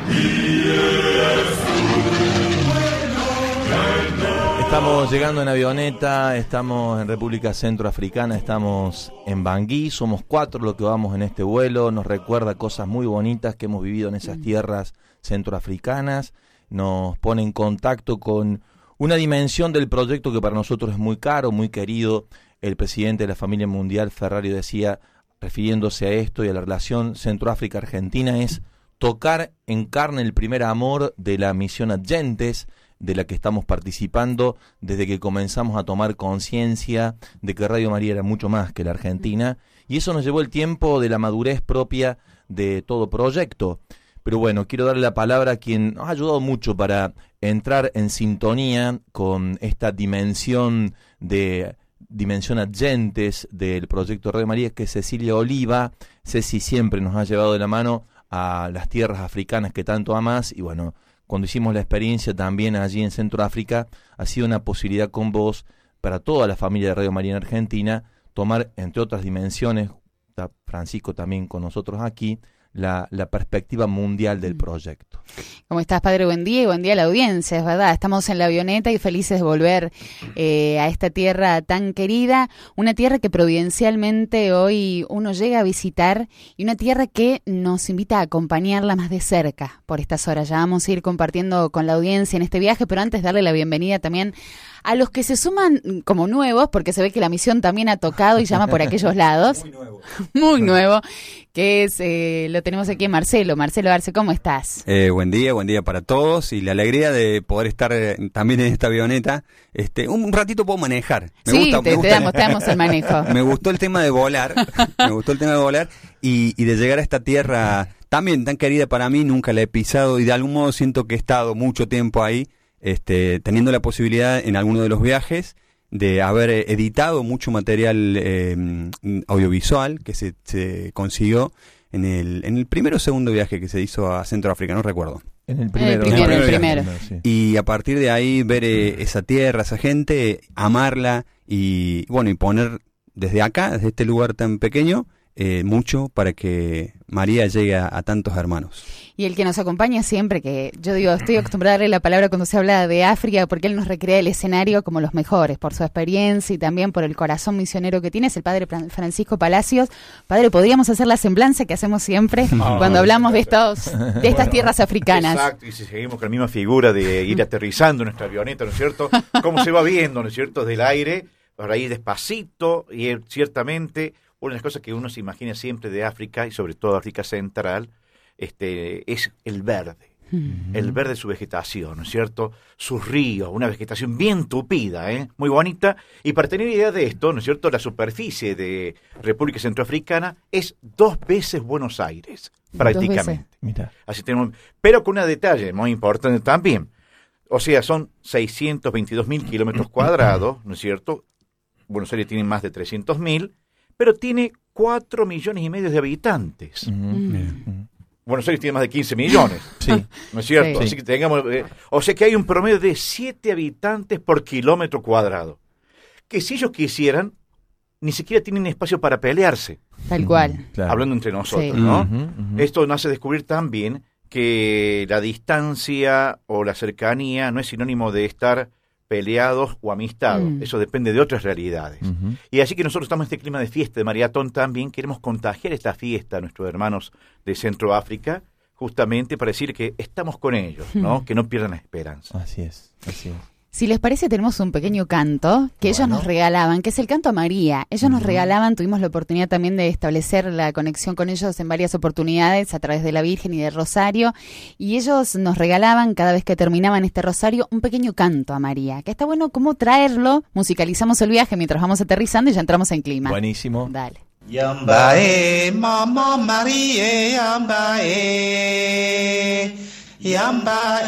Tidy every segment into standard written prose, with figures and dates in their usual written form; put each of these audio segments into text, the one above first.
Estamos llegando en avioneta, estamos en República Centroafricana, estamos en Bangui, somos 4 los que vamos en este vuelo, nos recuerda cosas muy bonitas que hemos vivido en esas tierras centroafricanas, nos pone en contacto con una dimensión del proyecto que para nosotros es muy caro, muy querido. El presidente de la familia mundial, Ferrario, decía, refiriéndose a esto y a la relación Centroáfrica-Argentina, es tocar en carne el primer amor de la misión Adyentes, de la que estamos participando desde que comenzamos a tomar conciencia de que Radio María era mucho más que la Argentina, y eso nos llevó el tiempo de la madurez propia de todo proyecto. Pero bueno, quiero darle la palabra a quien nos ha ayudado mucho para entrar en sintonía con esta dimensión Adyentes del proyecto Radio María, que es Cecilia Oliva. Ceci siempre nos ha llevado de la mano a las tierras africanas que tanto amas, y bueno, cuando hicimos la experiencia también allí en Centroáfrica, ha sido una posibilidad con vos, para toda la familia de Radio María en Argentina, tomar, entre otras dimensiones, está Francisco también con nosotros aquí, la perspectiva mundial del proyecto. ¿Cómo estás, padre? Buen día y buen día a la audiencia, es verdad. Estamos en la avioneta y felices de volver a esta tierra tan querida, una tierra que providencialmente hoy uno llega a visitar y una tierra que nos invita a acompañarla más de cerca por estas horas. Ya vamos a ir compartiendo con la audiencia en este viaje, pero antes darle la bienvenida también a los que se suman como nuevos, porque se ve que la misión también ha tocado y llama por aquellos lados. Muy nuevo, que es, lo tenemos aquí en Marcelo. Marcelo Arce, ¿cómo estás? Buen día para todos, y la alegría de poder estar también en esta avioneta. Un ratito puedo manejar. Te damos el manejo. Me gustó el tema de volar, y de llegar a esta tierra también tan querida para mí. Nunca la he pisado y de algún modo siento que he estado mucho tiempo ahí, teniendo la posibilidad en alguno de los viajes de haber editado mucho material audiovisual que se consiguió en el primero o segundo viaje que se hizo a Centroáfrica, no recuerdo. En el primero. Sí. Y a partir de ahí ver esa tierra, esa gente, amarla y poner desde acá, desde este lugar tan pequeño, mucho para que María llegue a tantos hermanos. Y el que nos acompaña siempre, que yo digo, estoy acostumbrada a darle la palabra cuando se habla de África, porque él nos recrea el escenario como los mejores, por su experiencia y también por el corazón misionero que tiene, es el padre Francisco Palacios. Padre, ¿podríamos hacer la semblanza que hacemos siempre cuando hablamos de estas tierras africanas? Exacto, y si seguimos con la misma figura de ir aterrizando en nuestra avioneta, ¿no es cierto? Cómo se va viendo, ¿no es cierto?, desde el aire, para ir despacito, y ciertamente una de las cosas que uno se imagina siempre de África, y sobre todo África Central, es el verde. El verde de su vegetación, ¿no es cierto? Sus ríos, una vegetación bien tupida, muy bonita. Y para tener idea de esto, ¿no es cierto?, la superficie de República Centroafricana es 2 veces Buenos Aires, prácticamente. Así tenemos, pero con un detalle muy importante también. O sea, son 622.000 kilómetros cuadrados, ¿no es cierto? Buenos Aires tiene más de 300.000, pero tiene 4,5 millones de habitantes. Buenos Aires tiene más de 15 millones, ¿no es cierto? Sí. Así que tengamos, o sea que hay un promedio de 7 habitantes por kilómetro cuadrado, que si ellos quisieran, ni siquiera tienen espacio para pelearse. Tal cual. Hablando entre nosotros, ¿no? Esto nos hace descubrir también que la distancia o la cercanía no es sinónimo de estar peleados o amistados. Eso depende de otras realidades. Y así que nosotros estamos en este clima de fiesta de maratón también. Queremos contagiar esta fiesta a nuestros hermanos de Centroáfrica, justamente para decir que estamos con ellos, ¿no? Que no pierdan la esperanza. Así es. Si les parece, tenemos un pequeño canto que ellos nos regalaban, que es el canto a María. Ellos nos regalaban, tuvimos la oportunidad también de establecer la conexión con ellos en varias oportunidades a través de la Virgen y del Rosario, y ellos nos regalaban, cada vez que terminaban este Rosario, un pequeño canto a María, que está bueno cómo traerlo, musicalizamos el viaje mientras vamos aterrizando y ya entramos en clima. Buenísimo. Dale. Yambae, Mama María, Yambae. Yamba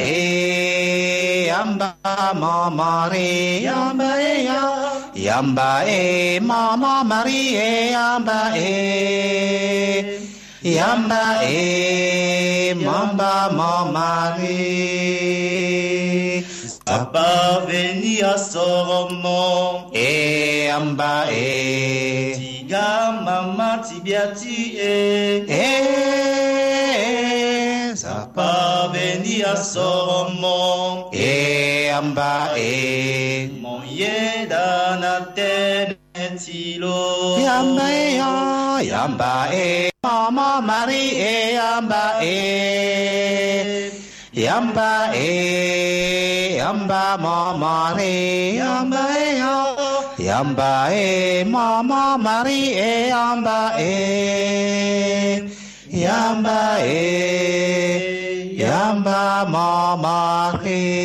Mama Maria, Yamba Mama Maria, Yamba Mama Maria. Papa venia soromo, Yamba Tiga Mama Tibiati, Sapa venia somo amba moyeda na tenetilo yamba mama mari yamba mama re yamba mama mari yamba mama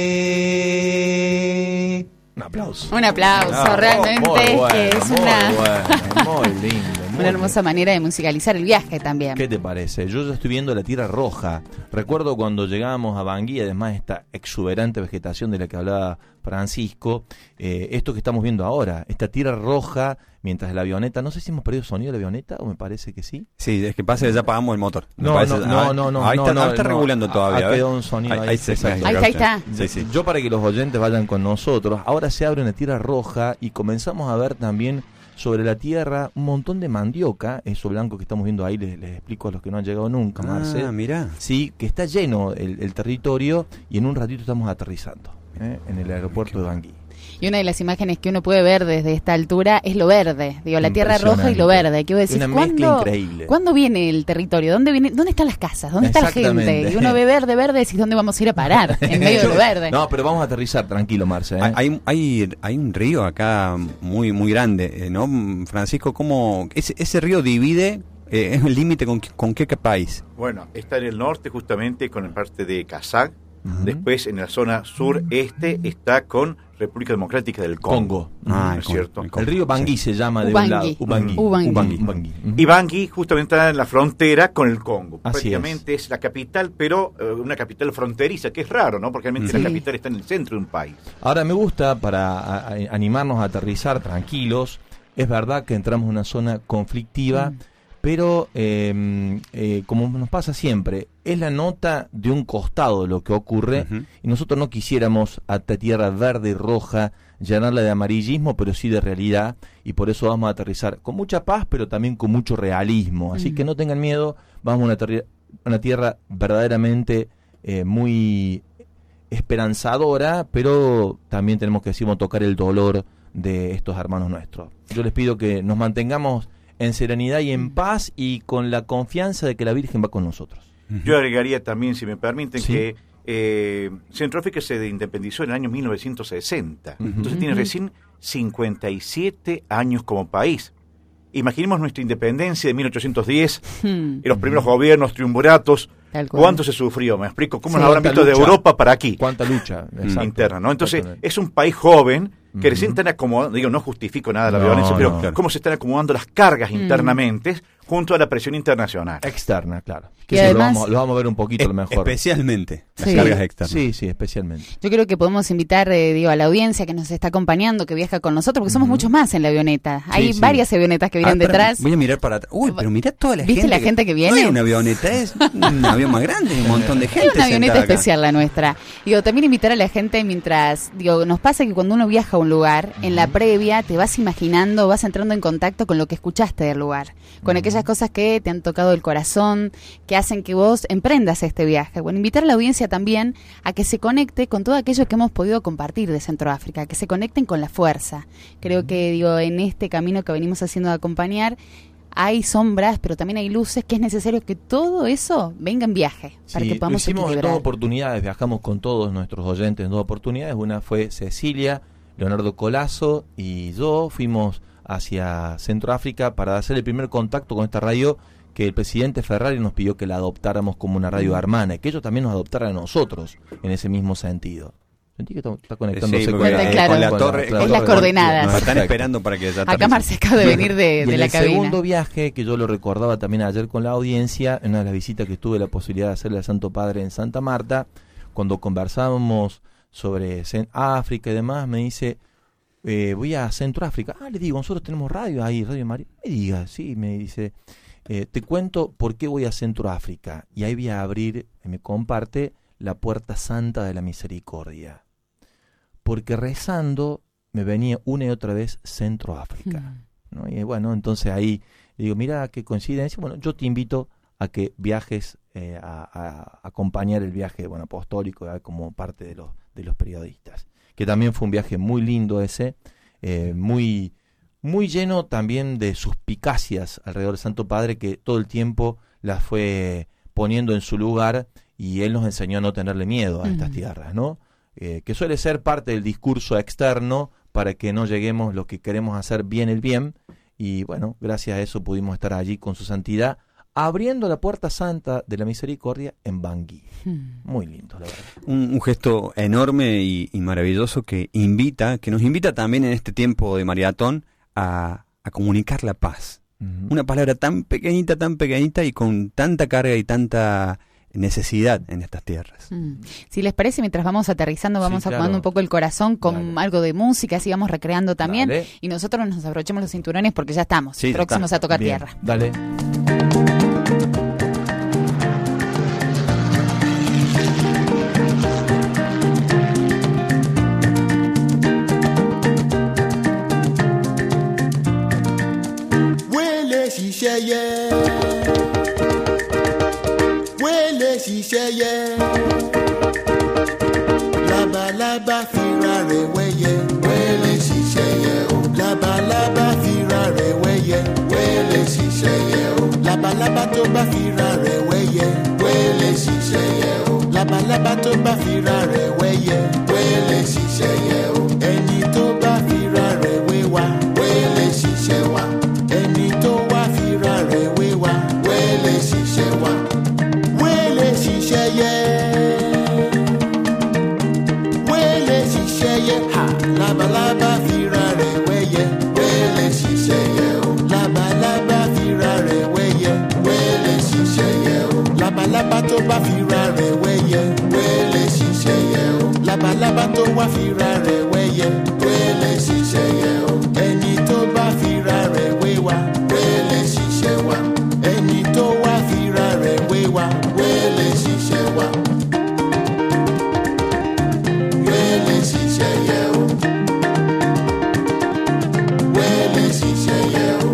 re. Un aplauso, realmente muy bueno, es muy una, bueno, muy lindo. una hermosa manera de musicalizar el viaje también. ¿Qué te parece? Yo ya estoy viendo la Tierra Roja. Recuerdo cuando llegábamos a Bangui, además esta exuberante vegetación de la que hablaba Francisco, esto que estamos viendo ahora, esta Tierra Roja, mientras la avioneta, no sé si hemos perdido sonido de la avioneta o me parece que sí. Sí, es que pasa que ya apagamos el motor. No. Ahí está regulando todavía. Quedó un sonido ahí. Ahí está. Sí. Yo para que los oyentes vayan con nosotros, ahora se abre una Tierra Roja y comenzamos a ver también sobre la tierra un montón de mandioca, eso blanco que estamos viendo ahí, les explico a los que no han llegado nunca, Marce. Mirá. Sí, que está lleno el territorio y en un ratito estamos aterrizando en el aeropuerto de Bangui. Y una de las imágenes que uno puede ver desde esta altura es lo verde, digo, la tierra roja y lo verde. Que vos decís, una mezcla increíble. ¿Cuándo viene el territorio? ¿Dónde están las casas? ¿Dónde está la gente? Y uno ve verde, y decís, ¿dónde vamos a ir a parar? En medio de lo verde. No, pero vamos a aterrizar, tranquilo, Marce. Hay un río acá muy muy grande, ¿no, Francisco? ¿Cómo ese río divide? ¿Es el límite con qué país? Bueno, está en el norte justamente con la parte de Kazaj. Después en la zona sureste está con República Democrática del Congo. ¿No es cierto? El río Bangui se llama de un lado. Ubangui. Y Bangui justamente está en la frontera con el Congo. Así Prácticamente es la capital, pero una capital fronteriza, que es raro, ¿no? Porque realmente la capital está en el centro de un país. Ahora me gusta, para animarnos a aterrizar tranquilos, es verdad que entramos en una zona conflictiva, pero como nos pasa siempre, es la nota de un costado lo que ocurre, y nosotros no quisiéramos a esta tierra verde y roja llenarla de amarillismo, pero sí de realidad, y por eso vamos a aterrizar con mucha paz, pero también con mucho realismo. Así que no tengan miedo, vamos a una tierra verdaderamente muy esperanzadora, pero también tenemos que decir, tocar el dolor de estos hermanos nuestros. Yo les pido que nos mantengamos en serenidad y en paz y con la confianza de que la Virgen va con nosotros. Yo agregaría también, si me permiten, Sí. que Centroáfrica se independizó en el año 1960. Entonces tiene recién 57 años como país. Imaginemos nuestra independencia de 1810, y los primeros gobiernos, triunviratos. ¿Cuánto se sufrió? Me explico. ¿Cómo nos habrán visto de Europa para aquí? ¿Cuánta lucha? Interna, ¿no? Entonces, es un país joven que recién están acomodando, digo, no justifico nada de la violencia, pero claro. cómo se están acomodando las cargas internamente junto a la presión internacional. Externa, claro. Que Y eso además, lo vamos a ver un poquito lo mejor. Especialmente las Sí. cargas externas. Sí, especialmente. yo creo que podemos invitar a la audiencia que nos está acompañando, que viaja con nosotros, porque somos muchos más en la avioneta. Hay sí. varias avionetas que vienen Espera, detrás. voy a mirar para atrás. Uy, pero mira toda la ¿Viste gente. la gente que viene? No es una avioneta, es un avión más grande, un montón de gente. Es una avioneta sentada acá. especial la nuestra. También invitar a la gente mientras, nos pasa que cuando uno viaja a un lugar, en la previa te vas imaginando, vas entrando en contacto con lo que escuchaste del lugar, con aquellas cosas que te han tocado el corazón, que hacen que vos emprendas este viaje. Bueno, invitar a la audiencia también a que se conecte con todo aquello que hemos podido compartir de Centroáfrica, que se conecten con la fuerza. Creo que, en este camino que venimos haciendo de acompañar, hay sombras, pero también hay luces, que es necesario que todo eso venga en viaje para que Lo podamos hicimos en equilibrar. dos oportunidades, viajamos con todos nuestros oyentes en dos oportunidades. Una fue Cecilia, Leonardo Colazo y yo fuimos hacia Centroáfrica para hacer el primer contacto con esta radio que el presidente Ferrari nos pidió que la adoptáramos como una radio hermana y que ellos también nos adoptaran a nosotros en ese mismo sentido. Sentí que está conectándose Sí, con, porque, claro. con la torre. Es las con- coordenadas. Nos están Perfecto. esperando para que ya Acá aterrice. Marce acaba de venir Y de en la el cabina. segundo viaje, que yo lo recordaba también ayer con la audiencia, en una de las visitas que tuve la posibilidad de hacerle al Santo Padre en Santa Marta, cuando conversábamos sobre África y demás, me dice, voy a Centroáfrica. Le digo, nosotros tenemos radio ahí, Radio María. Me diga, sí, me dice, te cuento por qué voy a Centroáfrica. Y ahí voy a abrir, me comparte, la puerta santa de la misericordia. Porque rezando me venía una y otra vez Centroáfrica. ¿no? Y bueno, entonces ahí digo, mira qué coincidencia. Bueno, yo te invito a que viajes a acompañar el viaje apostólico como parte de los periodistas. Que también fue un viaje muy lindo ese, muy, muy lleno también de suspicacias alrededor del Santo Padre, que todo el tiempo las fue poniendo en su lugar, y él nos enseñó a no tenerle miedo a estas tierras, ¿no? Que suele ser parte del discurso externo para que no lleguemos los que queremos hacer bien el bien, y bueno, gracias a eso pudimos estar allí con su santidad, abriendo la puerta santa de la misericordia en Bangui. Muy lindo, la verdad. Un gesto enorme y maravilloso que nos invita también en este tiempo de maratón a comunicar la paz. Una palabra tan pequeñita y con tanta carga y tanta necesidad en estas tierras. Si les parece, mientras vamos aterrizando, vamos acomodando un poco el corazón con algo de música, así vamos recreando también, y nosotros nos abrochemos los cinturones porque ya estamos próximos a tocar tierra. Dale. Wele ṣiṣẹyẹ labalábá fira rẹ̀ wẹ́yẹ. Wele ṣiṣẹyẹ o labalábá fira rẹ̀ wẹ́yẹ. Wele ṣiṣẹyẹ o labalábá tó bá fira rẹ̀ wẹ́yẹ. Wele ṣiṣẹyẹ o labalábá tó bá fira rẹ̀ wẹ́yẹ. Wele ṣiṣẹyẹ o ẹni tó bá fira rẹ̀ wéwà. Wele ṣiṣẹ wa ẹni tó wá fira rẹ̀ wéwà. Wele ṣiṣẹ wa wele ṣiṣẹyẹ wele ṣiṣẹyẹ ha labalábá fira rẹ̀ wẹ́yẹ. Wele ṣiṣẹyẹ o labalábá fira rẹ̀ wẹ́yẹ. Wele ṣiṣẹyẹ o labalábá tó bá fira rẹ̀ wẹ́yẹ. Wele ṣiṣẹyẹ o labalábá tó wá fira rẹ̀ wẹ́yẹ. Wele ṣiṣẹyẹ o ẹni tó bá fira rẹ̀ wéwà. Wele ṣiṣẹ wa ẹni tó wá fira rẹ̀ wéwà. Wele ṣiṣẹ wa wele ṣiṣẹyẹ o wele ṣiṣẹyẹ o.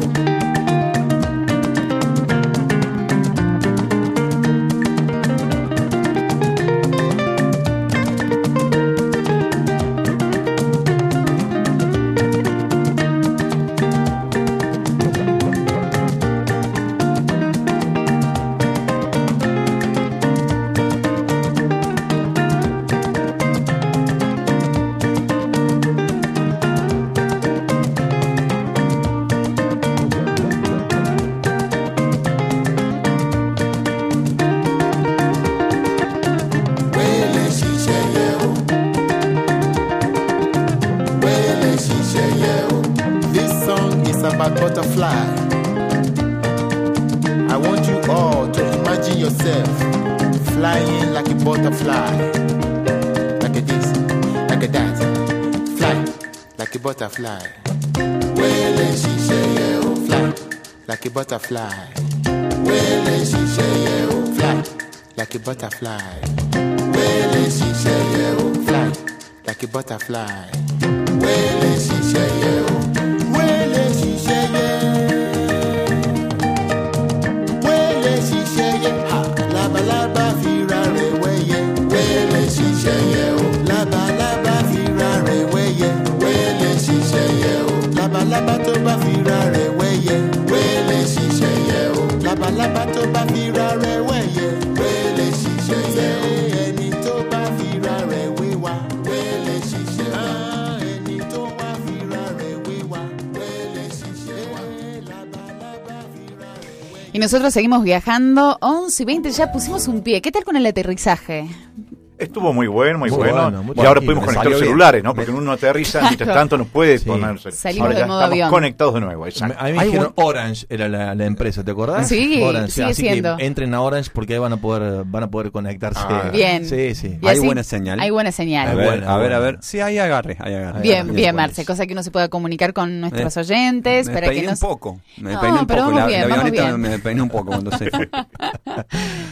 Butterfly. I want you all to imagine yourself flying like a butterfly, like a this, like a that, fly like a butterfly. Wele ṣiṣẹyẹ o, fly like a butterfly. Wele ṣiṣẹyẹ o, fly like a butterfly. Wele ṣiṣẹyẹ o, fly like a butterfly. Wele ṣiṣẹyẹ o. Wele ṣiṣẹyẹ ha labalábá fira rẹ̀ wẹ́yẹ. Wele ṣiṣẹyẹ o labalábá fira rẹ̀ wẹ́yẹ. Wele ṣiṣẹyẹ o labalábá tó bá fira rẹ̀ wẹ́yẹ. Wele ṣiṣẹyẹ o labalábá tó bá fira rẹ̀ wẹ́yẹ. Wele ṣiṣẹyẹ o ẹni tó bá fira rẹ̀ wéwà. Wele ṣiṣẹyẹ ẹni tó wá fira rẹ̀ wéwà. Wele ṣiṣẹyẹ labalábá fira rẹ̀ wẹ́yẹ. Y nosotros seguimos viajando, 11:20, ya pusimos un pie. ¿Qué tal con el aterrizaje? Estuvo muy bueno, muy bueno. Muy Y ahora bueno. pudimos Me conectar salió los bien. celulares, ¿no? Porque uno aterriza, mientras tanto no puede Sí. ponerse. Salimos Ahora de ya modo estamos avión. conectados de nuevo, exacto. A mí me dijeron Orange era la empresa, ¿te acordás? Sí, Orange, sigue así siendo. que entren a Orange porque ahí van a poder conectarse. Bien. Sí, sí. Y Hay así buena señal. Hay buena señal. A ver. Sí, hay agarre. Bien, Bien, Marce, cosa que uno se pueda comunicar con nuestros oyentes. Me para peiné que un nos... poco. Me No, peiné un pero poco. vamos La bien, vamos avioneta bien. me peiné un poco cuando se fue.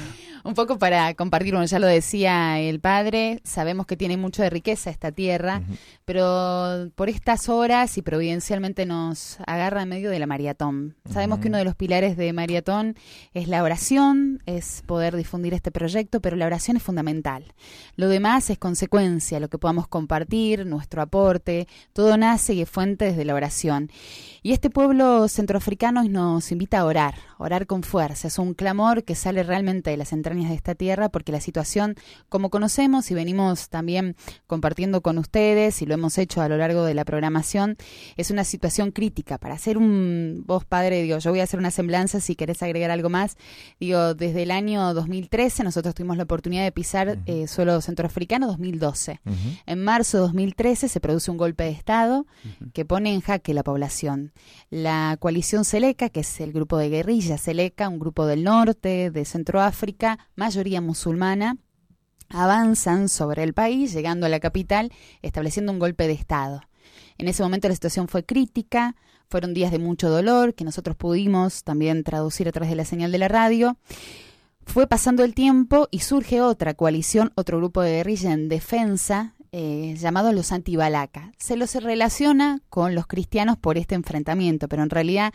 Un poco para compartir, bueno, ya lo decía el padre, sabemos que tiene mucho de riqueza esta tierra, pero por estas horas y providencialmente nos agarra en medio de la maratón. Sabemos que uno de los pilares de maratón es la oración, es poder difundir este proyecto, pero la oración es fundamental. Lo demás es consecuencia, lo que podamos compartir, nuestro aporte, todo nace y es fuente desde la oración. Y este pueblo centroafricano nos invita a orar con fuerza. Es un clamor que sale realmente de las entrañas de esta tierra, porque la situación, como conocemos y venimos también compartiendo con ustedes, y lo hemos hecho a lo largo de la programación, es una situación crítica. Para hacer vos, padre, digo, yo voy a hacer una semblanza, si querés agregar algo más. Digo, desde el año 2013 nosotros tuvimos la oportunidad de pisar suelo centroafricano, 2012. En marzo de 2013 se produce un golpe de Estado que pone en jaque la población. La coalición Seleka, que es el grupo de guerrilla Seleka, un grupo del norte, de Centroáfrica, mayoría musulmana, avanzan sobre el país, llegando a la capital, estableciendo un golpe de Estado. En ese momento la situación fue crítica, fueron días de mucho dolor, que nosotros pudimos también traducir a través de la señal de la radio. Fue pasando el tiempo y surge otra coalición, otro grupo de guerrilla en defensa, llamado los Anti-Balaka. Se los relaciona con los cristianos por este enfrentamiento, pero en realidad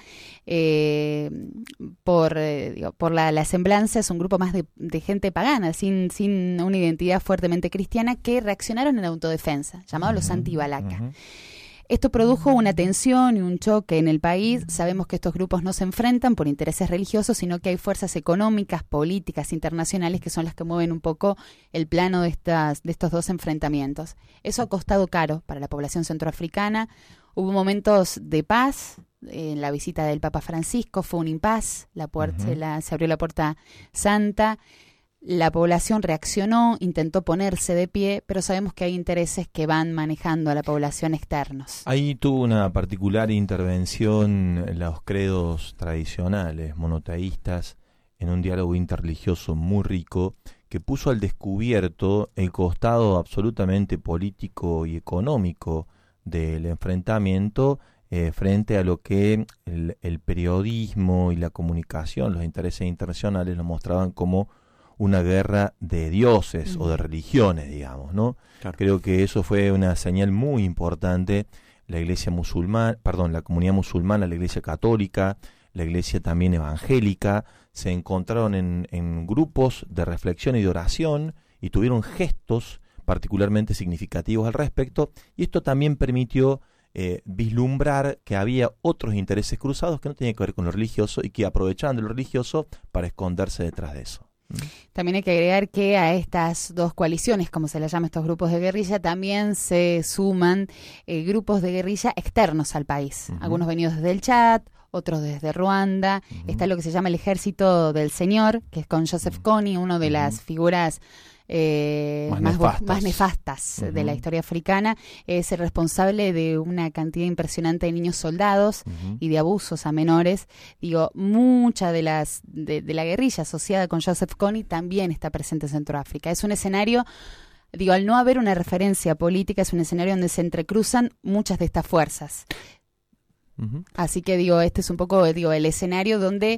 por la semblanza es un grupo más de gente pagana, sin una identidad fuertemente cristiana, que reaccionaron en autodefensa, llamados los Anti-Balaka. Esto produjo una tensión y un choque en el país. Sabemos que estos grupos no se enfrentan por intereses religiosos, sino que hay fuerzas económicas, políticas, internacionales que son las que mueven un poco el plano de estos dos enfrentamientos. Eso ha costado caro para la población centroafricana. Hubo momentos de paz. En la visita del Papa Francisco fue un impas, se abrió la puerta santa. La población reaccionó, intentó ponerse de pie, pero sabemos que hay intereses que van manejando a la población externos. Ahí tuvo una particular intervención los credos tradicionales, monoteístas, en un diálogo interreligioso muy rico, que puso al descubierto el costado absolutamente político y económico del enfrentamiento frente a lo que el periodismo y la comunicación, los intereses internacionales lo mostraban como una guerra de dioses o de religiones, digamos, ¿no? Claro. Creo que eso fue una señal muy importante. La iglesia musulmana, la comunidad musulmana, la iglesia católica, la iglesia también evangélica, se encontraron en grupos de reflexión y de oración y tuvieron gestos particularmente significativos al respecto, y esto también permitió vislumbrar que había otros intereses cruzados que no tenían que ver con lo religioso y que aprovechaban de lo religioso para esconderse detrás de eso. También hay que agregar que a estas dos coaliciones, como se les llama estos grupos de guerrilla, también se suman grupos de guerrilla externos al país. Algunos venidos desde el Chad, otros desde Ruanda. Está lo que se llama el Ejército del Señor, que es con Joseph Kony, uno de las figuras más nefastas de la historia africana. Es el responsable de una cantidad impresionante de niños soldados y de abusos a menores. Digo, mucha de la guerrilla asociada con Joseph Kony también está presente en Centroáfrica. Es un escenario, digo, al no haber una referencia política, es un escenario donde se entrecruzan muchas de estas fuerzas. Así que digo, este es un poco el escenario donde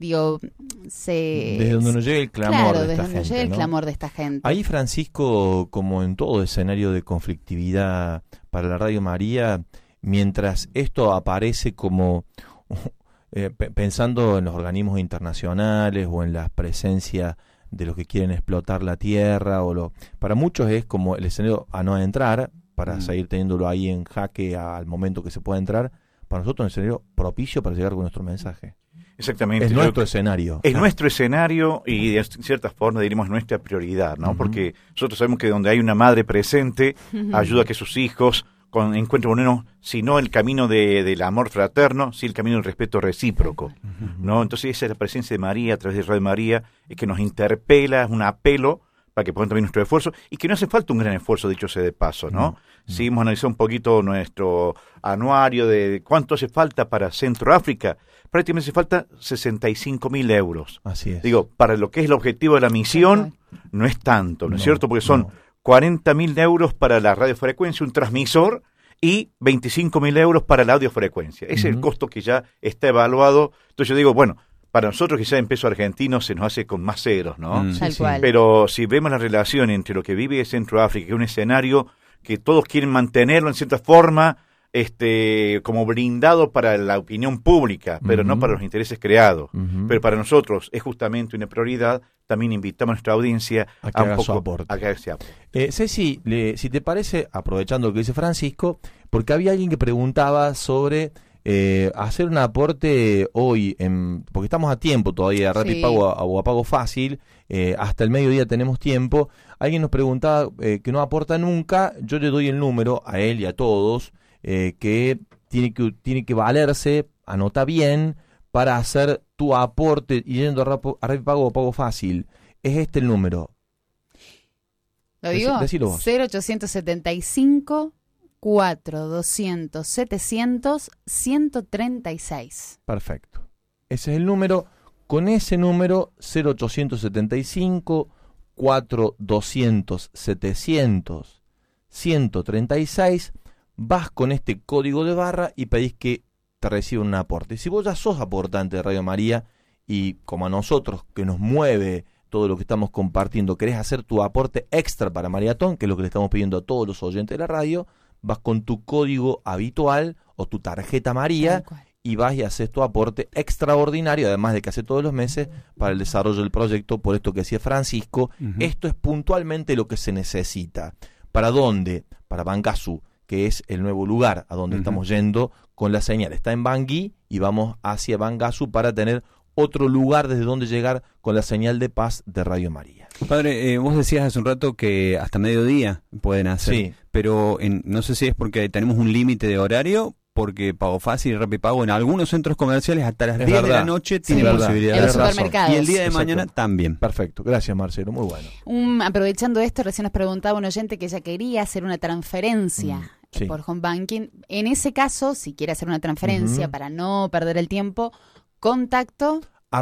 desde donde nos llega el clamor de esta gente, el clamor de esta gente. Ahí, Francisco, como en todo escenario de conflictividad para la Radio María, mientras esto aparece como pensando en los organismos internacionales o en la presencia de los que quieren explotar la tierra, para muchos es como el escenario a no entrar, para seguir teniéndolo ahí en jaque al momento que se pueda entrar. Para nosotros es un escenario propicio para llegar con nuestro mensaje. Exactamente. Es nuestro escenario. Es nuestro escenario y de cierta forma diríamos nuestra prioridad, ¿no? Porque nosotros sabemos que donde hay una madre presente, ayuda a que sus hijos encuentren por lo menos, si no el camino del amor fraterno, sí el camino del respeto recíproco, ¿no? Entonces esa es la presencia de María a través de Radio María, que nos interpela, es un apelo para que pongan también nuestro esfuerzo, y que no hace falta un gran esfuerzo, dicho sea de paso, ¿no? Si hemos analizado un poquito nuestro anuario de cuánto hace falta para Centroáfrica, prácticamente hace falta 65.000 euros. Así es. Digo, para lo que es el objetivo de la misión, no es tanto, ¿no es cierto? Porque son 40.000 euros para la radiofrecuencia, un transmisor, y 25.000 euros para la audiofrecuencia. Ese es el costo que ya está evaluado. Entonces yo digo, bueno, para nosotros quizá en peso argentino se nos hace con más ceros, ¿no? Tal cual. Pero si vemos la relación entre lo que vive Centroáfrica, que es un escenario que todos quieren mantenerlo en cierta forma, como blindado para la opinión pública, pero no para los intereses creados. Pero para nosotros es justamente una prioridad. También invitamos a nuestra audiencia a que haga su aporte. A que haga ese aporte. Ceci, si te parece, aprovechando lo que dice Francisco, porque había alguien que preguntaba sobre hacer un aporte hoy, porque estamos a tiempo todavía, Rapipago o a pago fácil, hasta el mediodía tenemos tiempo. Alguien nos preguntaba que no aporta nunca. Yo le doy el número a él y a todos, que tiene que valerse, anota bien, para hacer tu aporte yendo a Rapipago o Pago Fácil. Es este el número. ¿Lo digo? Decilo vos. 0875 4200 700 136. Perfecto. Ese es el número. Con ese número, 0875 4200 700 136, vas con este código de barra y pedís que te reciban un aporte. Si vos ya sos aportante de Radio María y como a nosotros que nos mueve todo lo que estamos compartiendo, querés hacer tu aporte extra para Maratón, que es lo que le estamos pidiendo a todos los oyentes de la radio, vas con tu código habitual o tu tarjeta María y vas y haces tu aporte extraordinario, además de que hace todos los meses, para el desarrollo del proyecto, por esto que decía Francisco. Esto es puntualmente lo que se necesita. ¿Para dónde? Para Bangasú, que es el nuevo lugar a donde estamos yendo con la señal. Está en Bangui y vamos hacia Bangasú para tener otro lugar desde donde llegar con la señal de paz de Radio María. Padre, vos decías hace un rato que hasta mediodía pueden hacer, sí, pero no sé si es porque tenemos un límite de horario, porque Pago Fácil y Rapipago en algunos centros comerciales hasta las 10 de la noche tienen posibilidad en de los supermercados. Y el día de mañana también. Perfecto, gracias Marcelo, muy bueno. Aprovechando esto, recién nos preguntaba un oyente que ella quería hacer una transferencia por home banking. En ese caso, si quiere hacer una transferencia para no perder el tiempo, contacto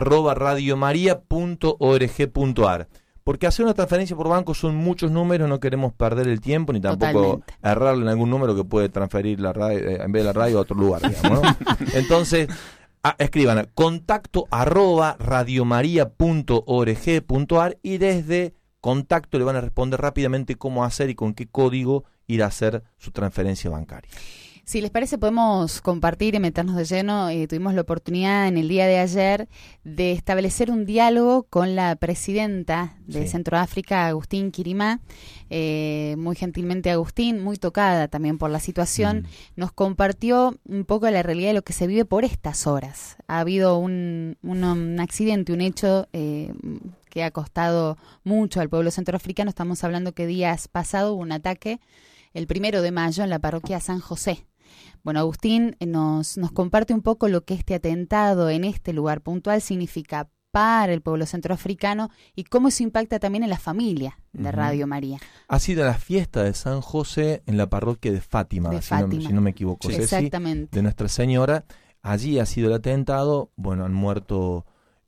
@radiomaria.org.ar. Porque hacer una transferencia por banco son muchos números, no queremos perder el tiempo ni tampoco errarle en algún número que puede transferir la radio, en vez de la radio a otro lugar, digamos, ¿no? Entonces, escriban contacto @radiomaria.org.ar y desde contacto le van a responder rápidamente cómo hacer y con qué código ir a hacer su transferencia bancaria. Si les parece, podemos compartir y meternos de lleno. Tuvimos la oportunidad en el día de ayer de establecer un diálogo con la presidenta de Centroáfrica, Agustín Quirimá. Muy gentilmente Agustín, muy tocada también por la situación, nos compartió un poco de la realidad de lo que se vive por estas horas. Ha habido un accidente, un hecho que ha costado mucho al pueblo centroafricano. Estamos hablando que días pasados hubo un ataque, el 1 de mayo, en la parroquia San José. Bueno, Agustín nos comparte un poco lo que este atentado en este lugar puntual significa para el pueblo centroafricano y cómo eso impacta también en la familia de Radio María. Ha sido la fiesta de San José en la parroquia de Fátima, si no me equivoco. Sí. Exactamente. De Nuestra Señora. Allí ha sido el atentado. Bueno, han muerto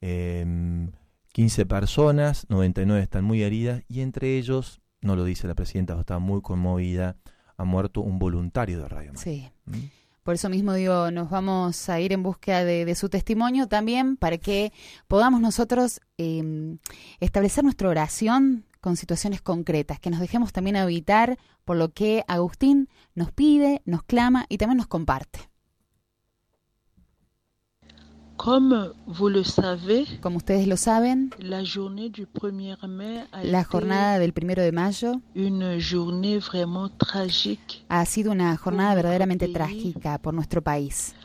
15 personas, 99 están muy heridas y entre ellos, no lo dice la presidenta, está muy conmovida, ha muerto un voluntario de Radio María. Sí. Por eso mismo digo, nos vamos a ir en búsqueda de su testimonio también para que podamos nosotros establecer nuestra oración con situaciones concretas, que nos dejemos también habitar por lo que Agustín nos pide, nos clama y también nos comparte. Como ustedes lo saben, la jornada del 1 de mayo ha sido una jornada verdaderamente trágica por nuestro país.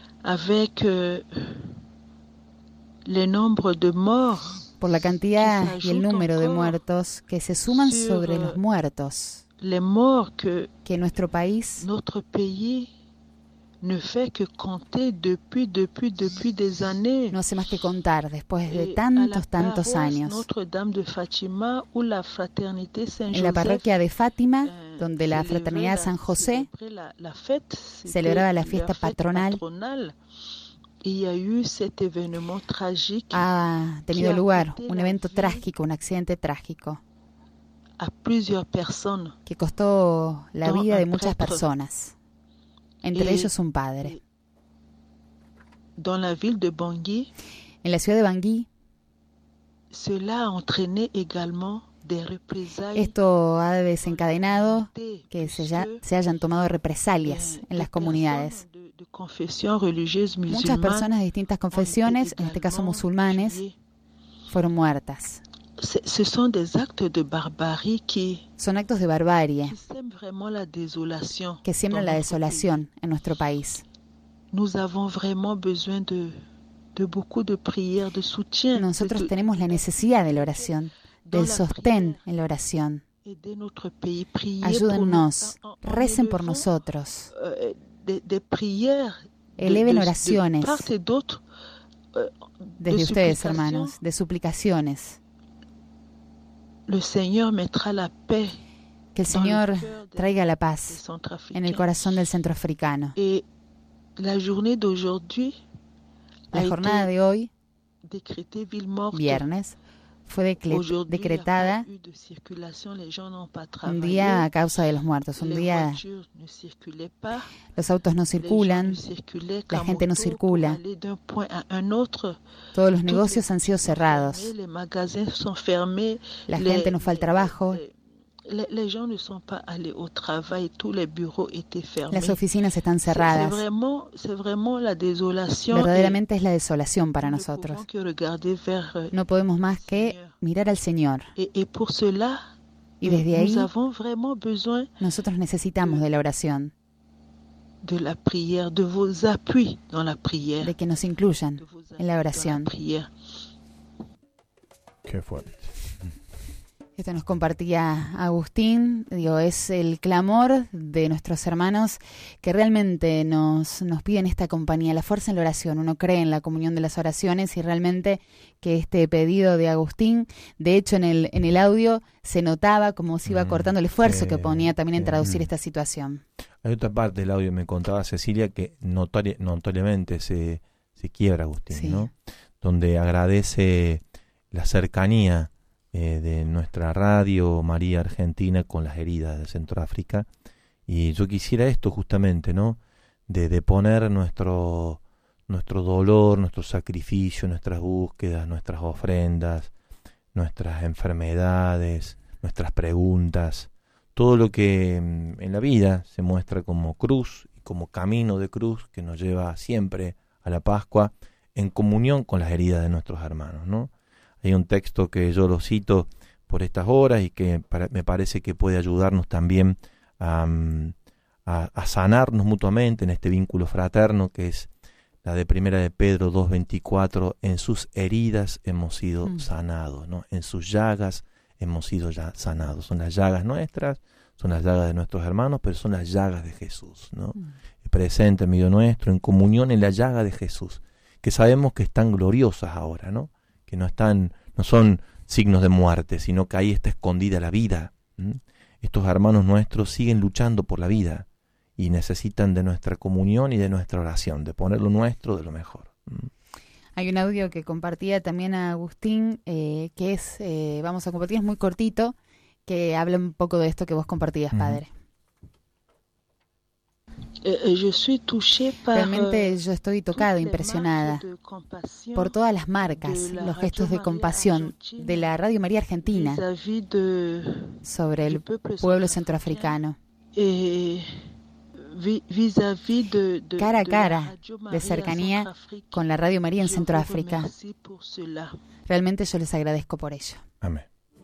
Por la cantidad y el número de muertos que se suman sobre los muertos que nuestro país no hace más que contar después de tantos años. En la parroquia de Fátima, donde la Fraternidad San José celebraba la fiesta patronal, ha tenido lugar un evento trágico, un accidente trágico que costó la vida de muchas personas. Entre ellos un padre. En la ciudad de Bangui, cela a entraîné également des représailles. esto ha desencadenado que se hayan tomado represalias en las comunidades. De confession religieuse Muchas musulmane personas de distintas confesiones, en este caso musulmanes, fueron muertas. Ce sont des actes de barbarie qui Son actos de barbarie sèment vraiment la désolation. que siembran la dans notre desolación en nuestro país. pays. Nous avons vraiment besoin de beaucoup de prières, de soutien. Nosotros de tenemos la necesidad de la oración, del sostén en la oración. aider notre pays. Prier Ayúdennos, pour nous. recen por Élevons, nosotros, des prières eleven de oraciones part et d'autre, desde de ustedes, suplicación. hermanos, de suplicaciones. Le Seigneur mettra la paix Que el Señor traiga la des paz Centrafricains. en el corazón del centroafricano. Et la journée d'aujourd'hui La a jornada été de hoy, décrétée ville morte. viernes, fue Aujourd'hui, decretada il y a pas eu de circulation, les gens n'ont pas un travaillé. día a causa de los muertos. Un Les día voitures ne circulaient pas, los autos no les gens circulan, ne circulaient la qu'à gente no moto circula. pour aller d'un point à un autre. todos los Toutes negocios les han sido cerrados. Les magasins sont fermés. La gente no fue al trabajo. Les gens ne sont pas allés au travail, tous les bureaux étaient fermés. Las oficinas están C'est cerradas. vraiment la désolation. Verdaderamente es la desolación para et nous ne nosotros. pouvons que regarder vers No podemos más que mirar al Señor. et pour cela, Y desde ahí nous avons vraiment besoin nosotros necesitamos de la oración, de la prière, de vos appuis dans la prière. de que nos incluyan de vos en la appuis oración. dans la prière. Qué fuerte. Esto nos compartía Agustín, es el clamor de nuestros hermanos que realmente nos piden esta compañía, la fuerza en la oración. Uno cree en la comunión de las oraciones y realmente que este pedido de Agustín, de hecho en el audio se notaba como se iba cortando el esfuerzo que ponía también en traducir esta situación. Hay otra parte del audio, me contaba Cecilia, que notoriamente se quiebra Agustín, Sí. ¿no? Donde agradece la cercanía de nuestra radio María Argentina con las heridas de Centroáfrica. Y yo quisiera esto justamente, ¿no? De poner nuestro dolor, nuestro sacrificio, nuestras búsquedas, nuestras ofrendas, nuestras enfermedades, nuestras preguntas, todo lo que en la vida se muestra como cruz y como camino de cruz que nos lleva siempre a la Pascua en comunión con las heridas de nuestros hermanos, ¿no? Hay un texto que yo lo cito por estas horas y que me parece que puede ayudarnos también a sanarnos mutuamente en este vínculo fraterno, que es la de Primera de Pedro 2:24, en sus heridas hemos sido sanados, ¿no? En sus llagas hemos sido ya sanados. Son las llagas nuestras, son las llagas de nuestros hermanos, pero son las llagas de Jesús, ¿no? Presente en medio nuestro, en comunión en la llaga de Jesús, que sabemos que están gloriosas ahora, ¿no? Que no son signos de muerte, sino que ahí está escondida la vida. Estos hermanos nuestros siguen luchando por la vida y necesitan de nuestra comunión y de nuestra oración, de poner lo nuestro de lo mejor. Hay un audio que compartía también a Agustín, que es, vamos a compartir, es muy cortito, que habla un poco de esto que vos compartías, padre. Je suis touchée par Realmente yo estoy tocada, impresionada por todas las marcas, los gestos de compasión de la Radio María Argentina sobre el pueblo centroafricano. Cara a cara, de cercanía con la Radio María en Centroáfrica. Realmente yo les agradezco por ello. Amén.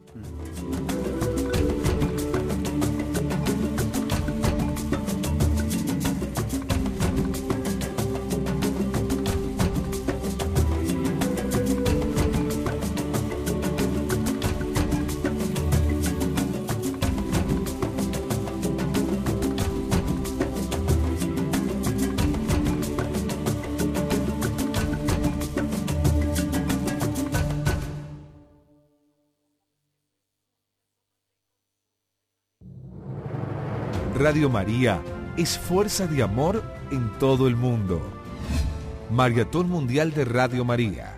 Radio María es fuerza de amor en todo el mundo. Maratón Mundial de Radio María.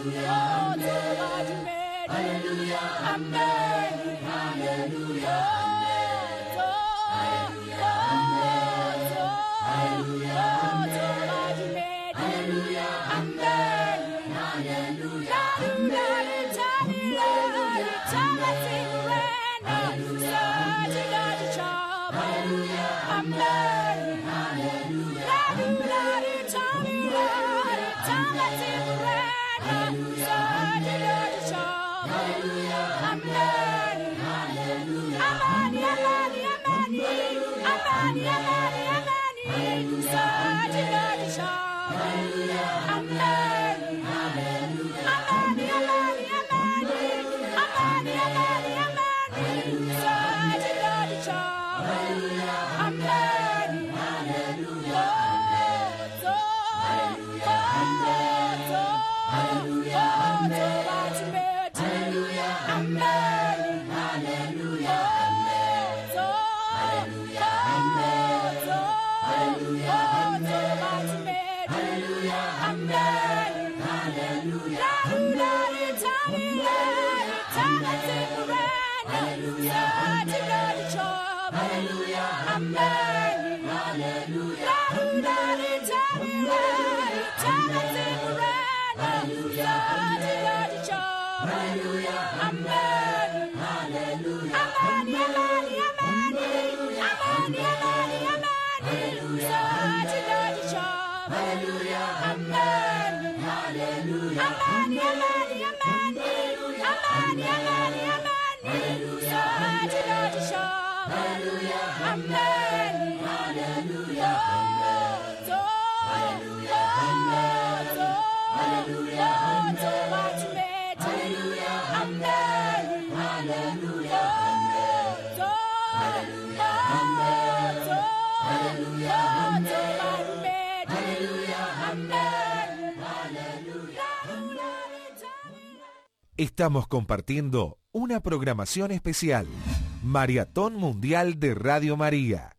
Estamos compartiendo una programación especial. Maratón Mundial de Radio María.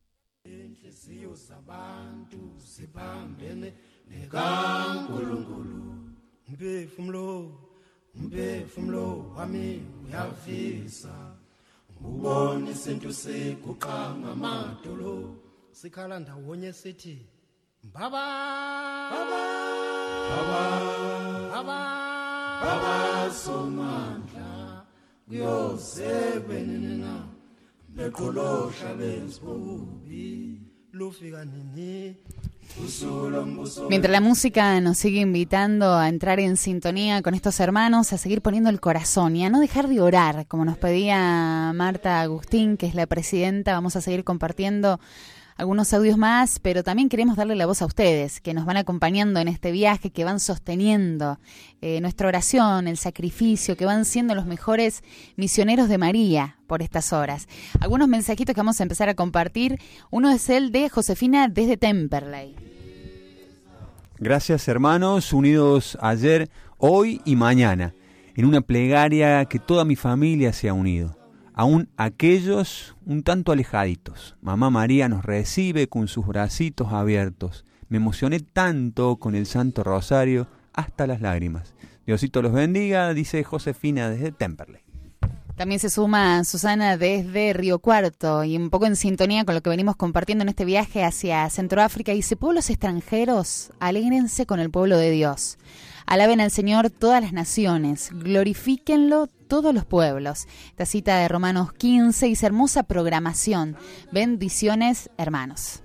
Baba somandla kuyosebenina beqolosha bezbubi lufika nini. Mientras la música nos sigue invitando a entrar en sintonía con estos hermanos, a seguir poniendo el corazón y a no dejar de orar, como nos pedía Marta Agustín, que es la presidenta, vamos a seguir compartiendo algunos audios más, pero también queremos darle la voz a ustedes, que nos van acompañando en este viaje, que van sosteniendo nuestra oración, el sacrificio, que van siendo los mejores misioneros de María por estas horas. Algunos mensajitos que vamos a empezar a compartir. Uno es el de Josefina desde Temperley. Gracias, hermanos, unidos ayer, hoy y mañana, en una plegaria que toda mi familia se ha unido. Aún aquellos un tanto alejaditos. Mamá María nos recibe con sus bracitos abiertos. Me emocioné tanto con el Santo Rosario hasta las lágrimas. Diosito los bendiga, dice Josefina desde Temperley. También se suma Susana desde Río Cuarto y un poco en sintonía con lo que venimos compartiendo en este viaje hacia Centroáfrica. Dice: pueblos extranjeros, alégrense con el pueblo de Dios. Alaben al Señor todas las naciones, glorifíquenlo todos los pueblos. Esta cita de Romanos 15 dice: hermosa programación. Bendiciones, hermanos.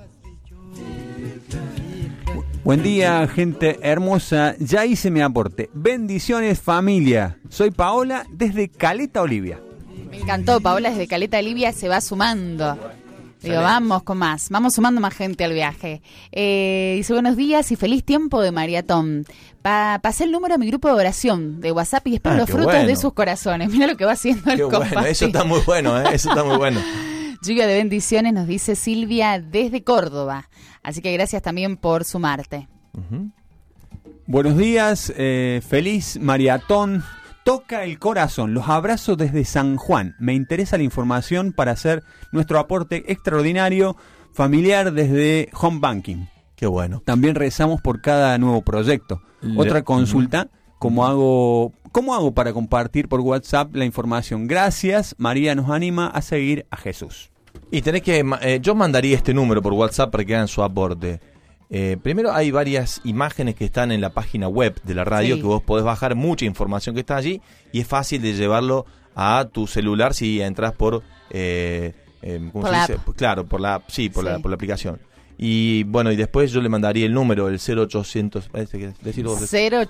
Buen día, gente hermosa. Ya hice mi aporte. Bendiciones, familia. Soy Paola desde Caleta Olivia. Me encantó, Paola desde Caleta Olivia se va sumando. Digo, vamos con más, vamos sumando más gente al viaje. Dice: buenos días y feliz tiempo de maratón. Pasé el número a mi grupo de oración de WhatsApp y espero los frutos de sus corazones. Mira lo que va haciendo el compartir. Bueno, eso está muy bueno, eso está muy bueno. Lluvia de bendiciones, nos dice Silvia desde Córdoba. Así que gracias también por sumarte. Buenos días, feliz maratón. Toca el corazón, los abrazo desde San Juan. Me interesa la información para hacer nuestro aporte extraordinario familiar desde Home Banking. Qué bueno. También rezamos por cada nuevo proyecto. Otra consulta, ¿Cómo hago para compartir por WhatsApp la información? Gracias, María nos anima a seguir a Jesús. Y tenés que, yo mandaría este número por WhatsApp para que hagan su aporte. Primero hay varias imágenes que están en la página web de la radio, que vos podés bajar mucha información que está allí y es fácil de llevarlo a tu celular si entras por, ¿cómo se dice? Claro, por la la aplicación. Y bueno, y después yo le mandaría el número, el 0800, decir vos.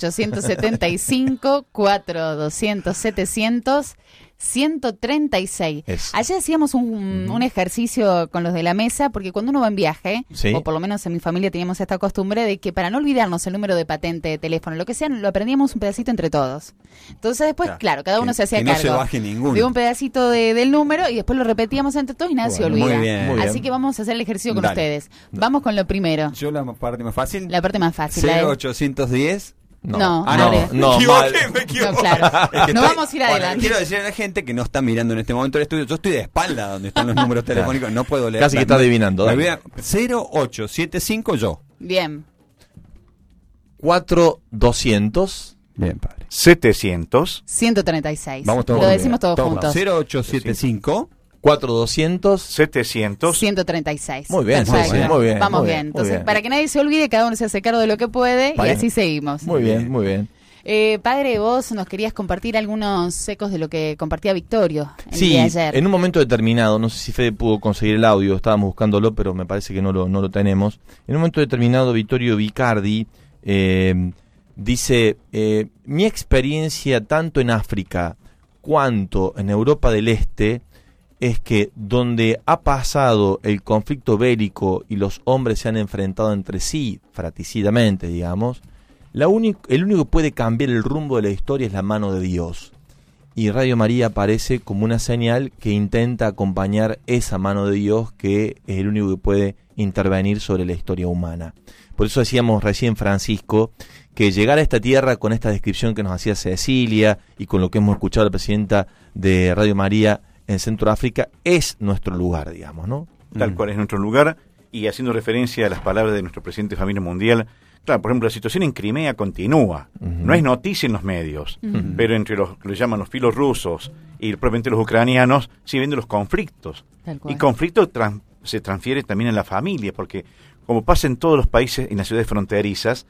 0875 4200 700 136. Ayer hacíamos un ejercicio con los de la mesa, porque cuando uno va en viaje, o por lo menos en mi familia teníamos esta costumbre de que para no olvidarnos el número de patente, de teléfono, lo que sea, lo aprendíamos un pedacito entre todos. Entonces después, claro, cada uno se hacía cargo no se baje ninguno de un pedacito del número y después lo repetíamos entre todos y nadie se olvida. Muy bien. Así que vamos a hacer el ejercicio con ustedes. Vamos con lo primero. Yo la parte más fácil. La parte más fácil. 0810. No, me equivoqué. No, claro. No vamos a ir adelante. Quiero decir a la gente que no está mirando en este momento el estudio, yo estoy de espalda donde están los números telefónicos, no puedo leer. Casi que está adivinando. 0875 yo. Bien. 4200. Bien, padre. 700. 136. Vamos todos. Lo decimos todos juntos. 0875 4200 700 136. Muy bien, muy bien. Vamos bien. Entonces, para que nadie se olvide, cada uno se hace cargo de lo que puede y así seguimos. Muy bien. Padre, vos nos querías compartir algunos ecos de lo que compartía Victorio el día de ayer. En un momento determinado, no sé si Fede pudo conseguir el audio, estábamos buscándolo, pero me parece que no lo tenemos. En un momento determinado, Vittorio Vicardi dice, mi experiencia tanto en África cuanto en Europa del Este es que donde ha pasado el conflicto bélico y los hombres se han enfrentado entre sí, fratricidamente, digamos, el único que puede cambiar el rumbo de la historia es la mano de Dios. Y Radio María aparece como una señal que intenta acompañar esa mano de Dios, que es el único que puede intervenir sobre la historia humana. Por eso decíamos recién, Francisco, que llegar a esta tierra con esta descripción que nos hacía Cecilia y con lo que hemos escuchado a la presidenta de Radio María en Centroáfrica es nuestro lugar, digamos, ¿no? Tal cual es nuestro lugar, y haciendo referencia a las palabras de nuestro presidente de Familia Mundial, claro, por ejemplo, la situación en Crimea continúa, no es noticia en los medios, pero entre los que lo llaman los filos rusos y probablemente los ucranianos, siguen viendo los conflictos, y conflicto se transfiere también en la familia, porque como pasa en todos los países, en las ciudades fronterizas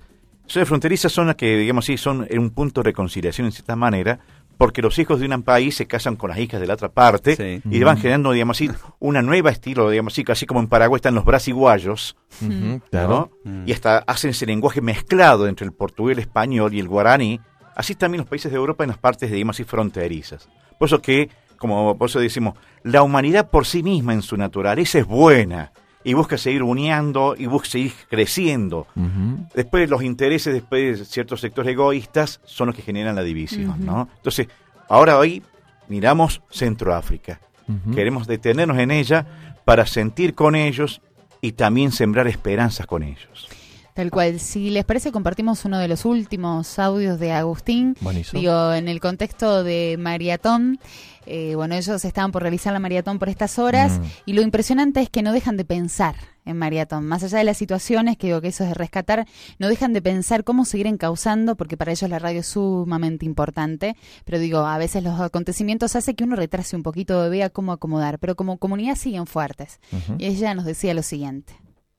son las que, digamos así, son un punto de reconciliación en cierta manera, porque los hijos de un país se casan con las hijas de la otra parte y van generando, digamos así, una nueva estilo, digamos así, casi como en Paraguay están los brasiguayos, ¿no? Y hasta hacen ese lenguaje mezclado entre el portugués, el español y el guaraní, así también los países de Europa en las partes, digamos así, fronterizas. Por eso por eso decimos, la humanidad por sí misma en su naturaleza es buena, y busca seguir uniendo y busca seguir creciendo. Después los intereses, después de ciertos sectores egoístas son los que generan la división, ¿no? Entonces, hoy miramos Centroáfrica. Queremos detenernos en ella para sentir con ellos y también sembrar esperanzas con ellos. Tal cual. Si les parece, compartimos uno de los últimos audios de Agustín. Buenísimo. Digo, en el contexto de maratón, ellos estaban por realizar la maratón por estas horas y lo impresionante es que no dejan de pensar en maratón. Más allá de las situaciones, que digo que eso es de rescatar, no dejan de pensar cómo seguir encauzando, porque para ellos la radio es sumamente importante, pero digo, a veces los acontecimientos hacen que uno retrase un poquito, vea cómo acomodar, pero como comunidad siguen fuertes. Y ella nos decía lo siguiente.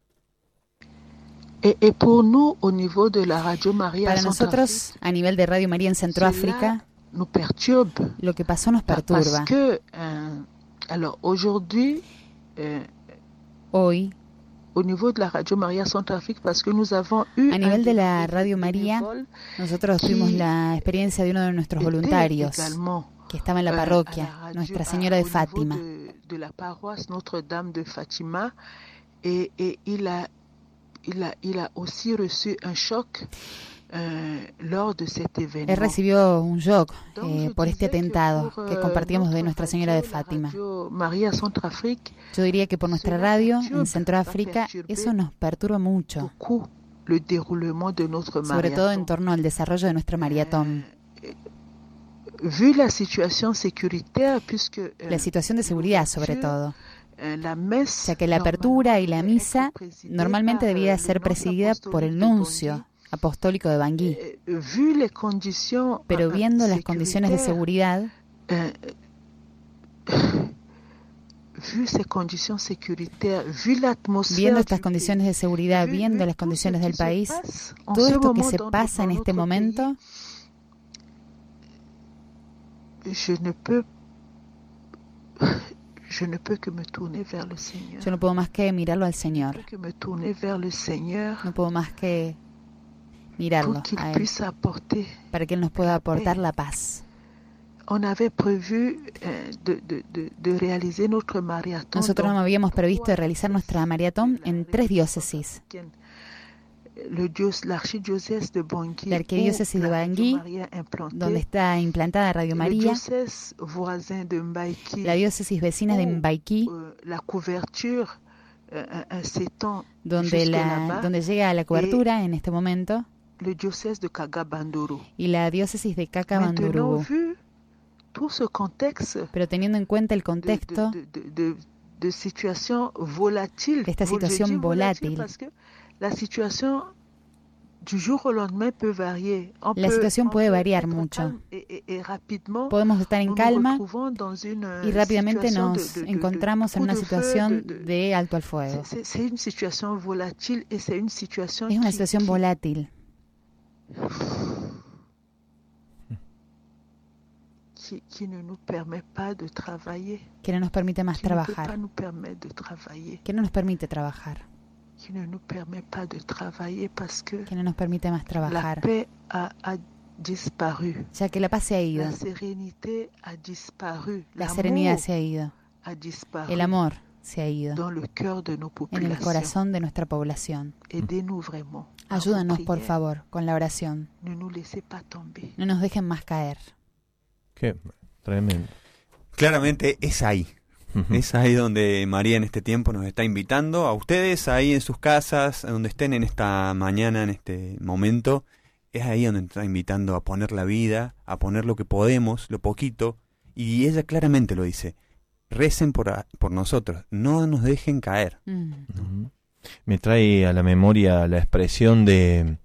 Para nosotros, a nivel de Radio María en Centroáfrica, lo que pasó nos perturba. Hoy, a nivel de la Radio María, nosotros tuvimos la experiencia de uno de nuestros voluntarios que estaba en la parroquia, Nuestra Señora de Fátima. Il a aussi reçu un choc lors de cet événement. Él recibió un shock por este atentado que compartíamos de Nuestra Señora de Fátima. Yo diría que por nuestra radio en Centroáfrica eso nos perturba mucho, sobre todo en torno al desarrollo de nuestra maratón. La situación de seguridad, sobre todo, ya que la apertura y la misa normalmente debía ser presidida por el nuncio apostólico de Bangui. Vu les conditions, Pero viendo las condiciones de seguridad, vu ces conditions sécuritaires, vu l'atmosphère, viendo estas condiciones de seguridad, viendo las condiciones del país, todo esto que se pasa en este momento, je ne peux que me tourner vers le Seigneur. yo no puedo más que mirarlo al Señor. Que me tourner vers le Seigneur No puedo más que mirarlo pour qu'il a Él, puisse apporter. para que Él nos pueda aportar la paz. On avait prévu de réaliser notre marathon. Nosotros no habíamos previsto realizar nuestra maratón en 3 diócesis. L'archidiocèse de Bangui, La arquidiócesis de Bangui, donde está implantada Radio María, la diócesis vecina de Mbaiki, donde llega la cobertura en este momento, y la diócesis de Kaka-Bandurugú. Pero teniendo en cuenta el contexto de esta situación volátil, la situación du jour au lendemain peut varier. La situación puede variar mucho. Podemos estar en calma y rápidamente nos encontramos en una situación de alto al fuego. Es una situación volátil. Es una situación volátil. Que no nos permite más trabajar. Que no nos permite trabajar. Que no nos permite más trabajar. Ya que la paz se ha ido. La serenidad se ha ido. El amor se ha ido en el corazón de nuestra población. Ayúdanos, por favor, con la oración. No nos dejen más caer. Qué tremendo. Claramente es ahí. Es ahí donde María en este tiempo nos está invitando a ustedes, ahí en sus casas, donde estén en esta mañana, en este momento. Es ahí donde nos está invitando a poner la vida, a poner lo que podemos, lo poquito. Y ella claramente lo dice. Recen por nosotros, no nos dejen caer. Me trae a la memoria la expresión del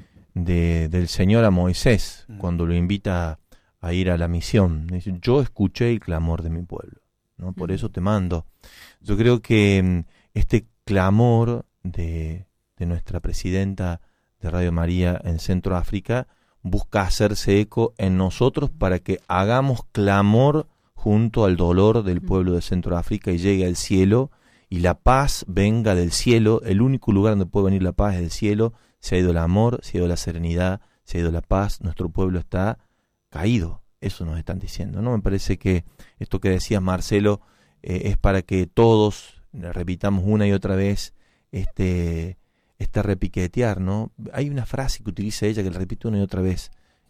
Señor a Moisés cuando lo invita a ir a la misión. Dice, yo escuché el clamor de mi pueblo, ¿no? Por eso te mando. Yo creo que este clamor de nuestra presidenta de Radio María en Centro África busca hacerse eco en nosotros para que hagamos clamor junto al dolor del pueblo de Centro África y llegue al cielo y la paz venga del cielo. El único lugar donde puede venir la paz es del cielo. Se ha ido el amor, se ha ido la serenidad, se ha ido la paz. Nuestro pueblo está caído. Eso nos están diciendo, ¿no? Me parece que esto que decías, Marcelo, es para que todos repitamos una y otra vez este repiquetear, ¿no? Hay una frase que utiliza ella que la repite una y otra vez.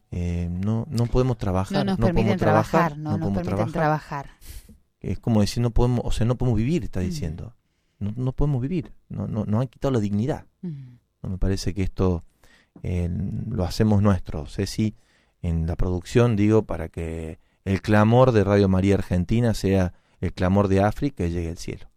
No podemos trabajar, no nos permiten trabajar, no nos permiten trabajar. Es como decir, no podemos vivir, está diciendo. No podemos vivir, nos han quitado la dignidad. No, me parece que esto lo hacemos nuestro, Ceci, en la producción, digo, para que el clamor de Radio María Argentina sea el clamor de África y llegue al cielo.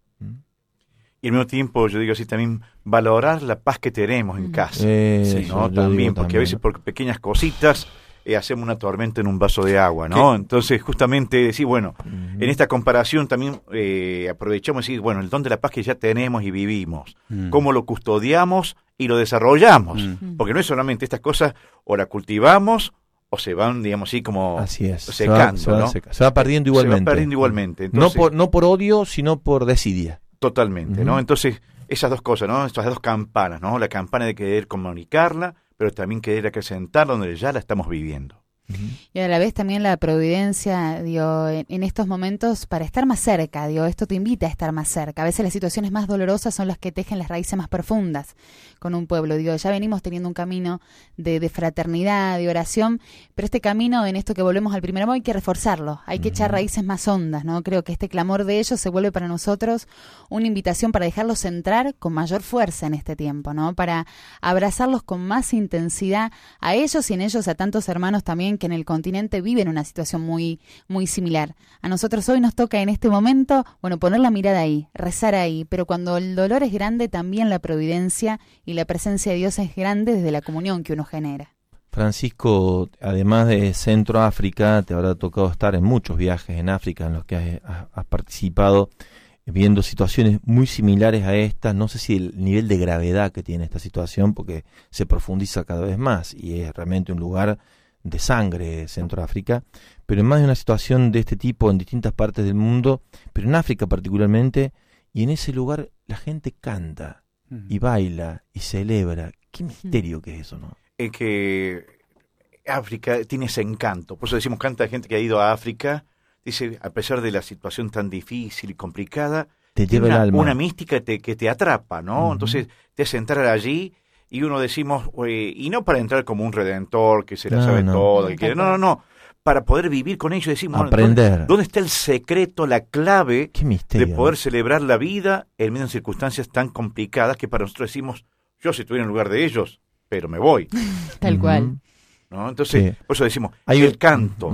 Y al mismo tiempo, yo digo así, también valorar la paz que tenemos en casa. ¿no? También, porque a veces por pequeñas cositas hacemos una tormenta en un vaso de agua, ¿no? Entonces, justamente decir, bueno, en esta comparación también aprovechamos y decir, bueno, el don de la paz que ya tenemos y vivimos, cómo lo custodiamos y lo desarrollamos. Porque no es solamente estas cosas, o la cultivamos o se van, digamos así, como secando, ¿no? Se va perdiendo igualmente. Entonces, no por odio, sino por desidia. Totalmente, ¿no? Entonces, esas dos cosas, ¿no? Estas dos campanas, ¿no? La campana de querer comunicarla, pero también querer acrecentarla donde ya la estamos viviendo. Y a la vez también la providencia, digo, en estos momentos para estar más cerca, digo, esto te invita a estar más cerca. A veces las situaciones más dolorosas son las que tejen las raíces más profundas con un pueblo. Digo, ya venimos teniendo un camino de fraternidad, de oración, pero este camino, en esto que volvemos al primer amor, hay que reforzarlo, hay que echar raíces más hondas, ¿no? Creo que este clamor de ellos se vuelve para nosotros una invitación para dejarlos entrar con mayor fuerza en este tiempo, ¿no? Para abrazarlos con más intensidad a ellos y en ellos a tantos hermanos también que en el continente viven una situación muy, muy similar. A nosotros hoy nos toca en este momento, poner la mirada ahí, rezar ahí, pero cuando el dolor es grande, también la providencia y la presencia de Dios es grande desde la comunión que uno genera. Francisco, además de Centroáfrica, te habrá tocado estar en muchos viajes en África en los que has participado, viendo situaciones muy similares a estas. No sé si el nivel de gravedad que tiene esta situación, porque se profundiza cada vez más y es realmente un lugar de sangre, Centroáfrica, pero en más de una situación de este tipo en distintas partes del mundo, pero en África particularmente, y en ese lugar la gente canta y baila y celebra. Qué misterio que es eso, ¿no? Que África tiene ese encanto, por eso decimos tanta gente que ha ido a África, dice, a pesar de la situación tan difícil y complicada, te lleva el alma. Una mística que te atrapa, ¿no? Entonces te hace entrar allí y uno decimos, y no para entrar como un redentor que se la sabe todo, no, para poder vivir con ellos, decimos, aprender. ¿Dónde está el secreto, la clave misterio, de poder celebrar la vida en medio de circunstancias tan complicadas que para nosotros decimos, yo si estuviera en lugar de ellos, pero me voy. Tal cual. ¿No? Entonces, por eso decimos, hay el canto.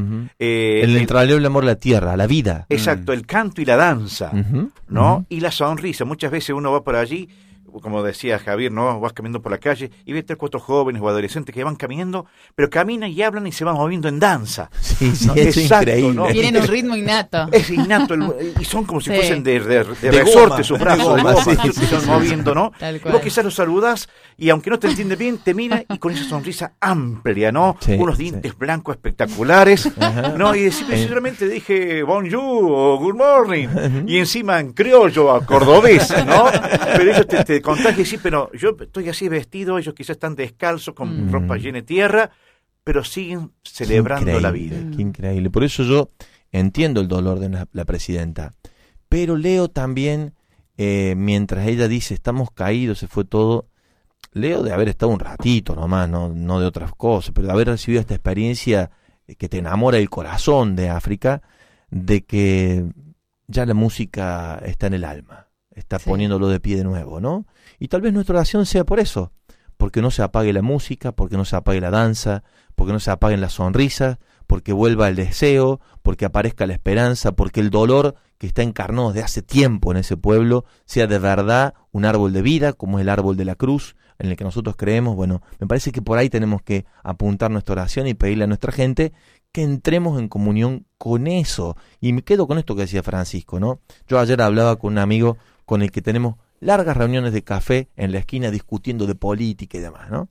El entrañable el amor a la tierra, a la vida. Exacto, el canto y la danza, ¿no? Y la sonrisa. Muchas veces uno va por allí, como decía Javier, ¿no? Vas caminando por la calle y ves 3 o 4 jóvenes o adolescentes que van caminando, pero caminan y hablan y se van moviendo en danza. Sí, ¿no? Es increíble. ¿no? Tienen un ritmo innato. Es innato, y son como si fuesen de resorte sus brazos, se van moviendo, ¿no? Y vos quizás los saludás y aunque no te entiende bien, te mira y con esa sonrisa amplia, ¿no? Unos dientes blancos espectaculares, ¿no? Y decís, sinceramente dije bonjour o good morning, y encima en criollo a cordobés, ¿no? Pero ellos te contagian y sí, pero yo estoy así vestido, ellos quizás están descalzos con ropa llena de tierra, pero siguen celebrando la vida. Qué increíble. Por eso yo entiendo el dolor de la presidenta, pero leo también, mientras ella dice, estamos caídos, se fue todo, leo de haber estado un ratito nomás, no de otras cosas, pero de haber recibido esta experiencia que te enamora el corazón de África, de que ya la música está en el alma, está poniéndolo de pie de nuevo, ¿no? Y tal vez nuestra oración sea por eso, porque no se apague la música, porque no se apague la danza, porque no se apaguen las sonrisas, porque vuelva el deseo, porque aparezca la esperanza, porque el dolor que está encarnado desde hace tiempo en ese pueblo sea de verdad un árbol de vida, como es el árbol de la cruz, en el que nosotros creemos. Bueno, me parece que por ahí tenemos que apuntar nuestra oración y pedirle a nuestra gente que entremos en comunión con eso. Y me quedo con esto que decía Francisco, ¿no? Yo ayer hablaba con un amigo con el que tenemos largas reuniones de café en la esquina discutiendo de política y demás, ¿no?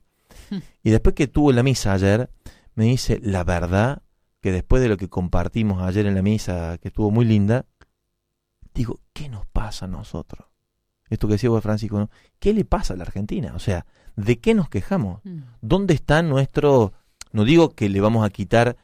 Y después que tuvo la misa ayer, me dice, la verdad, que después de lo que compartimos ayer en la misa, que estuvo muy linda, digo, ¿qué nos pasa a nosotros? Esto que decía vos, Francisco, ¿no? ¿Qué le pasa a la Argentina? O sea, ¿de qué nos quejamos? ¿Dónde está nuestro...? No digo que le vamos a quitar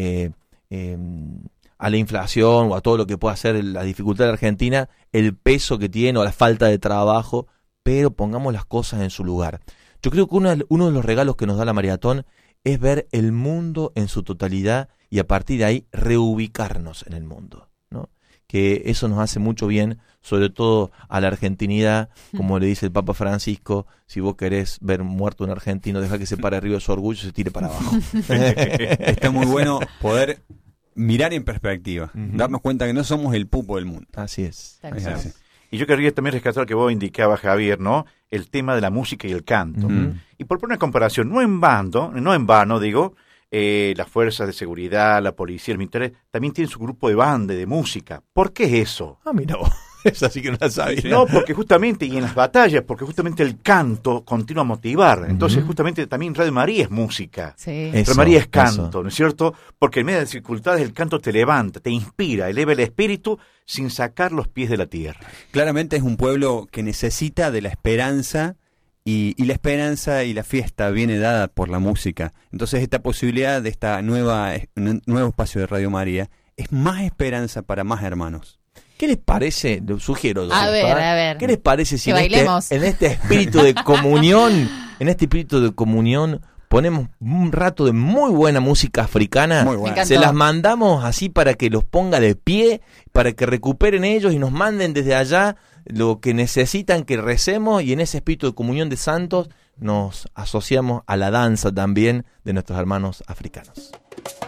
a la inflación o a todo lo que pueda ser la dificultad de la Argentina, el peso que tiene o la falta de trabajo, pero pongamos las cosas en su lugar. Yo creo que uno de los regalos que nos da la maratón es ver el mundo en su totalidad y a partir de ahí reubicarnos en el mundo, ¿no? Que eso nos hace mucho bien, sobre todo a la argentinidad, como le dice el Papa Francisco, si vos querés ver muerto un argentino, deja que se pare arriba de su orgullo y se tire para abajo. Está muy bueno poder mirar en perspectiva, darnos cuenta que no somos el pupo del mundo. Así es. Así. Y yo querría también rescatar lo que vos indicabas, Javier, ¿no? El tema de la música y el canto. Y por poner una comparación, no en vano, digo, las fuerzas de seguridad, la policía, el militar, también tienen su grupo de banda, de música. ¿Por qué es eso? Ah, mira vos. Esa sí que no la sabía. No, porque justamente, y en las batallas, porque justamente el canto continúa a motivar. Entonces, justamente también Radio María es música. Sí. Radio María es canto, ¿no es cierto? Porque en medio de las dificultades el canto te levanta, te inspira, eleva el espíritu sin sacar los pies de la tierra. Claramente es un pueblo que necesita de la esperanza y la esperanza y la fiesta viene dada por la música. Entonces esta posibilidad de esta nuevo espacio de Radio María es más esperanza para más hermanos. ¿Qué les parece? Lo sugiero. A ver. ¿Qué les parece si en este espíritu de comunión, ponemos un rato de muy buena música africana. Muy buena. Me Se encantó. las mandamos así para que los ponga de pie, para que recuperen ellos y nos manden desde allá lo que necesitan que recemos, y en ese espíritu de comunión de santos nos asociamos a la danza también de nuestros hermanos africanos.